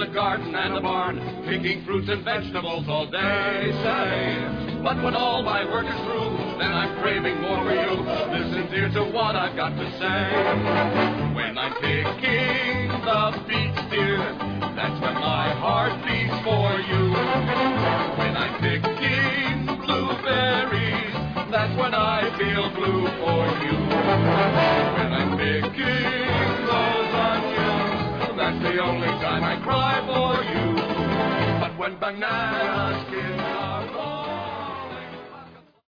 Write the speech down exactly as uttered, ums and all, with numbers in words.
the garden and the barn, picking fruits and vegetables all day, say. But when all my work is through, then I'm craving more for you. Listen, dear, to what I've got to say. When I'm picking the beets, dear, that's when my heart beats for you. When I'm picking blueberries, that's when I feel blue for you. When I'm picking those onions, that's the only time I cry for you. But when bananas give